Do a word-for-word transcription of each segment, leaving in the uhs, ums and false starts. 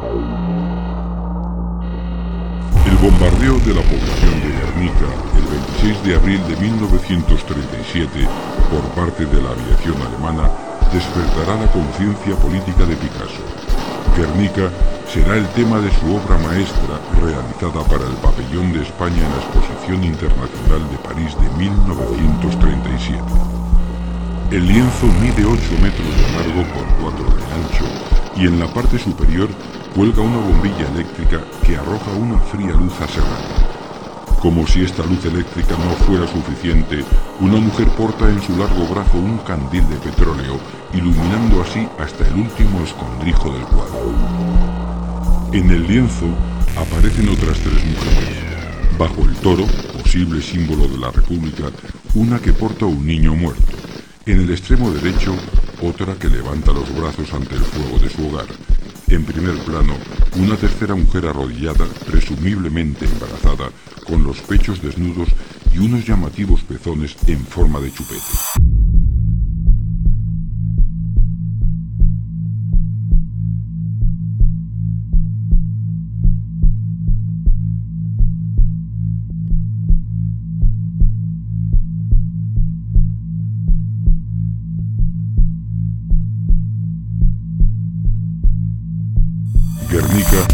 El bombardeo de la población de Guernica el veintiséis de abril de mil novecientos treinta y siete por parte de la aviación alemana despertará la conciencia política de Picasso. Guernica será el tema de su obra maestra realizada para el Pabellón de España en la Exposición Internacional de París de mil novecientos treinta y siete. El lienzo mide ocho metros de largo por cuatro de ancho y en la parte superior cuelga una bombilla eléctrica que arroja una fría luz a Serrano. Como si esta luz eléctrica no fuera suficiente, una mujer porta en su largo brazo un candil de petróleo, iluminando así hasta el último escondrijo del cuadro. En el lienzo aparecen otras tres mujeres. Bajo el toro, posible símbolo de la República, una que porta un niño muerto. En el extremo derecho, otra que levanta los brazos ante el fuego de su hogar. En primer plano, una tercera mujer arrodillada, presumiblemente embarazada, con los pechos desnudos y unos llamativos pezones en forma de chupete. Guernica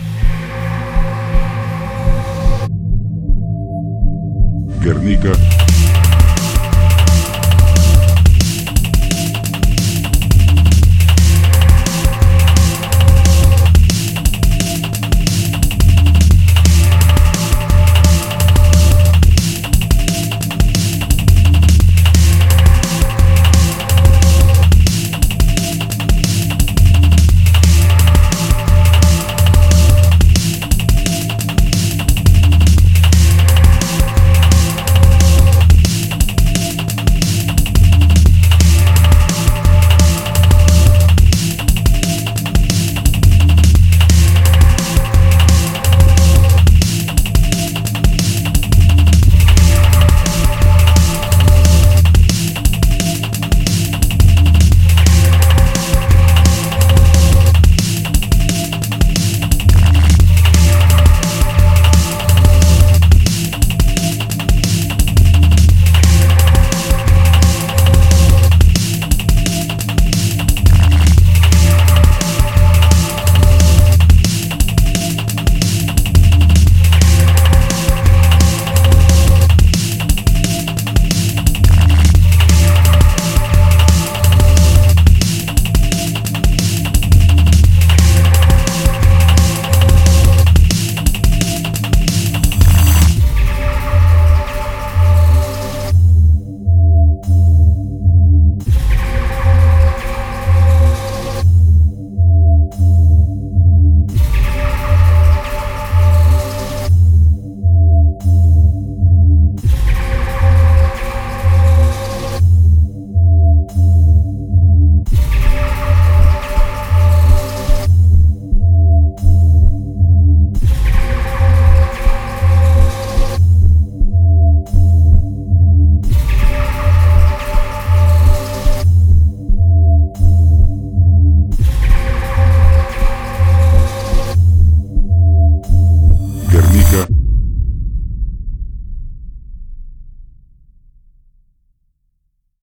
Guernica